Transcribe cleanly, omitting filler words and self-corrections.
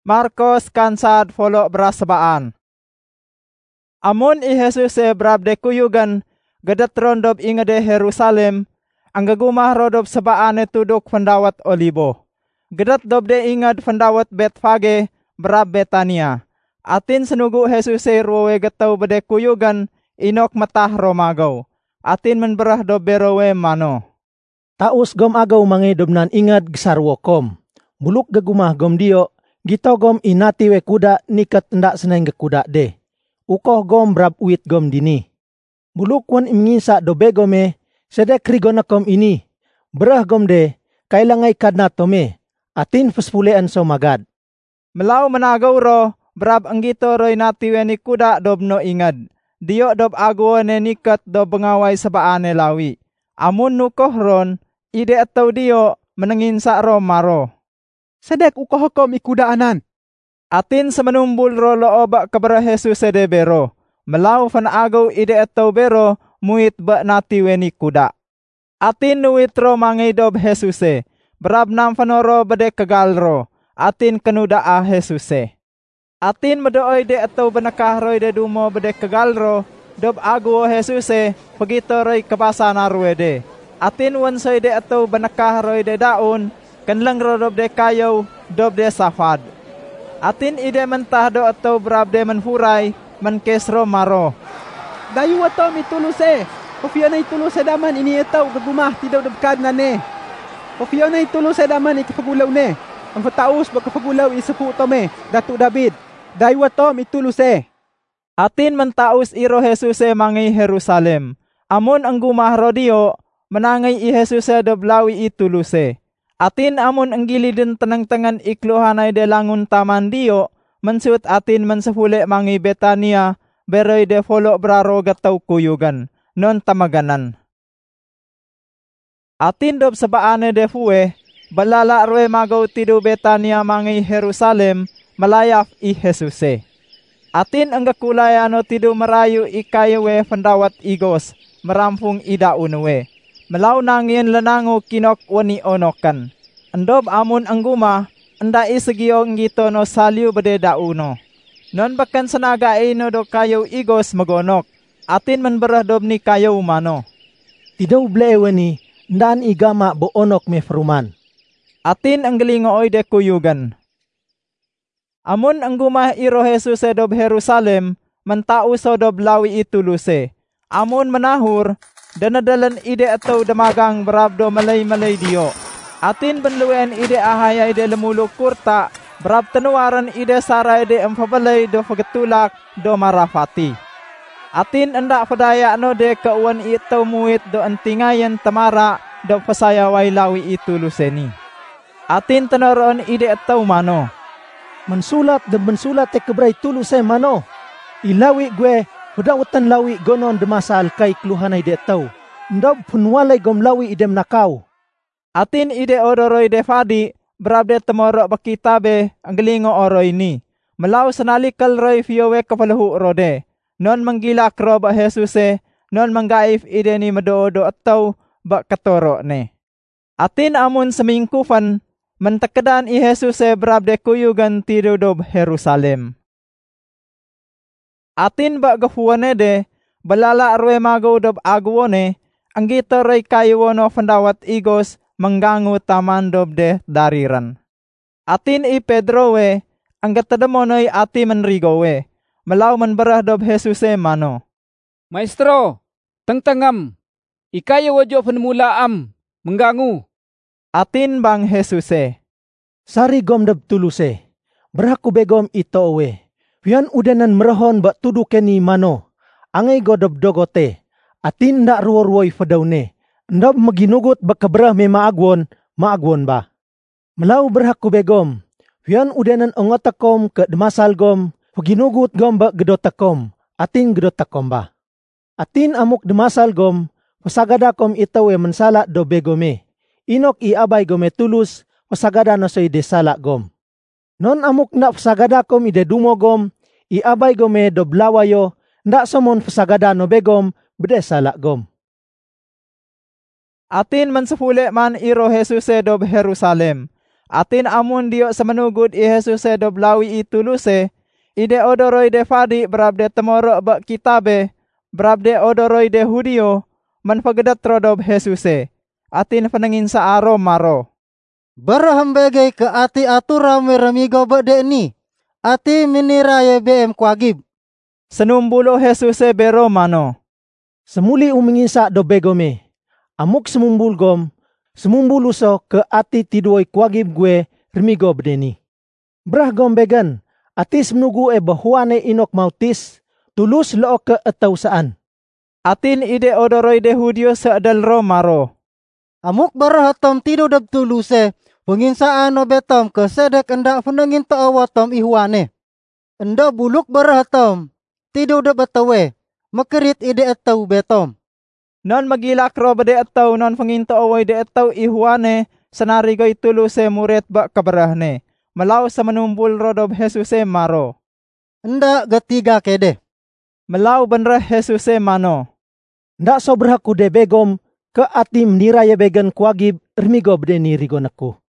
Marcos kansad folok berasabaan. Amun i Jesus brabde kuyugan gadat rondob ingade Jerusalem, ang gagumah rodob sabaane tuduk pendawat Olibo. Gadat dobde ingad pendawat Betfage brab Betania. Atin senugu Jesus ruwe gataw bade kuyugan inok matah romagaw. Atin menberah dob berowe mano. Taus gom agaw mangidob nan ingad gsarwo kom. Buluk gagumah gom dio, gitaw gom inati we kuda nikat ndak seneng gekuda de. Ukoh gom brab uit gom dini. Buluk wan imngisa dobe gome, sedek rigona kom ini. Berah gom de, kailangai kadna tome. Atin fespulean so magad. Melau menagaw ro, brab anggito roy nati we ni kuda dob no ingad. Dio dob agwo ne nikat dob bengawai sabaane lawi. Amun nukoh ron, ide atau dio menengin sa ro maro. Sedek ukoh kom ikudaanan. Atin semenumbul ro looba kabara Jesus de bero. Melau fan agaw ide atau bero muit ba nati we ni kuda. Atin nuit ro mangidob Jesus. Berab nam fanoro bade kagalro. Atin kenuda a Jesus. Atin medooy de atau benakah roy de dumo bade kagalro. Dob agwo Jesus pagito roy kabasa narwede. Atin wansoy de atau benakah roy de daun. Kanlang ro dob de kayo dob de safad. Atin ide mentah do atau berab de menfuray menkesro maro. Dayu ato mituluse. Kofiana ituluse daman ini atau gagumah tidaw dabkad na ne. Kofiana ituluse daman ikapagulaw ne. Ang fataus bakapagulaw isapu tome. Datu David. Dayu ato mituluse. Atin mentaus iro Jesus mangi Jerusalem. Amun ang gumah rodio menangay i Jesus doblawi ituluse. Atin amun ang gilidin tenang-tengan ikluhanay de langun taman dio, mensut atin mensefule mangi Betania, beroy de folok braro gataw kuyugan, non tamaganan. Atin dob sabaane de fuwe, balala roe magaw tidu Betania mangi Jerusalem, malayaf i Jesuse. Atin ang gakulayano tidu marayu ikayewe pendawat igos, merampung ida unwe. Melau nangin lenangu kinok wani onokan. Andob amun angguma, anda isagio ngito no saliu bade dauno. Non bakan sanaga ino do kayo igos magonok. Atin menberah dob ni kayo umano. Tidaw blewe ni, ndaan igama bo onok me fruman. Atin ang galingo oy de kuyugan. Amun angguma iro Jesus dob Jerusalem, mentau so dob lawi ituluse. Amun menahur, danadalan ide atau damagang berabdo malay-malay dio. Atin benluen ide ahaya ide lemuluk kurta, berab tenuaran ide saray ide empabalay do fagetulak do marafati. Atin endak fadaya no de kauan itau muit do antingayan tamara do pasayaway lawi ituluseni. Atin tenoron ide atau mano. Mensulat dan mensulat te kebray tuluse mano. Ilawi gue, hudawatan lawi gonon demasal kay kluhanay de tau. Ndob punwalay gom lawi idem nakaw. Atin ide odoroy de fadi, berabde temorok bakitabe ang galingo oroy ni. Melaw sanalikal roy fiyowe kapalahu rode. Non manggilak ro ba Jesuse, non manggaif ide ni madoodo ataw ba katoro ne. Atin amun semingkufan, mentekedan i Jesuse berabde kuyugan tidu dob Jerusalem. Atin ba gafuane de, balala arwe magaw dob agwone, ang gito roy kayuwono pendawat igos, menggangu taman dob de dariran. Atin i Pedrowe, ang gatadamonoy ati menrigowe, melaw menberah dob Jesuse mano. Maestro, tengtengam, ikayo wajo penmulaam, menggangu. Atin bang Jesuse. Sari gom dob tuluse, beraku begom itowe. Pian udanan merahon bak tuduke ni mano. Angay godob dogote, atin ndak ruwo-ruwoy fadaune. Ndab maginugot bak kabrah me maagwon ba. Melau berhaku begom, pian udanan ongotakom ke demasal gom, paginugot gom bak gedotakom, atin gedotakom ba. Atin amuk demasal gom, pasagadakom itawe mensalak do begome. Inok iabay gome tulus, pasagada no soy desala gom. Non amuk nak pasagada kom ide dumo gom, iabay gome do blawayo, ndak somon pasagada no begom, bedesala gom. Atin mensefule man iro Jesuse dob Jerusalem. Atin amun dio semenugud i Jesus do blawi i tuluse, ide odoroi de fadi berabde temoro bak kitabe, berabde odoroi de Hudio, manfagedat rodob Jesus. Atin penengin saaro maro. Baraham begai ke ati aturam ramigo bade ni. Ati miniraya BM kuagib. Senumbulo Jesus bero mano. Semuli umingisa do begome. Amuk semumbul gom, semumbul uso ke ati tiduoi kuagib gue remigo bedeni. Brah gom began, atis menugu bahuane inok mautis, tulus lo ke etau saan. Atin ide odoroi de Hudio seadal ro maro. Amuk barahatom tido dab tuluse, penginsaan no betom ke sedek endak penengin ta'awatom ihuane. Enda buluk barahatom, tido dab atawe, makerit ide etau betom. Non magilak ro bade etau non penginto away de etau ihuane, sanarigoy tuluse muret bak kabarahne. Malaw sa manumbul rodob Jesus maro. Enda gatiga kede. Malaw benrah Jesus mano. Ndak sobrah kude begom ke ati meniraya began kuagib remigo bedeni rigonaku.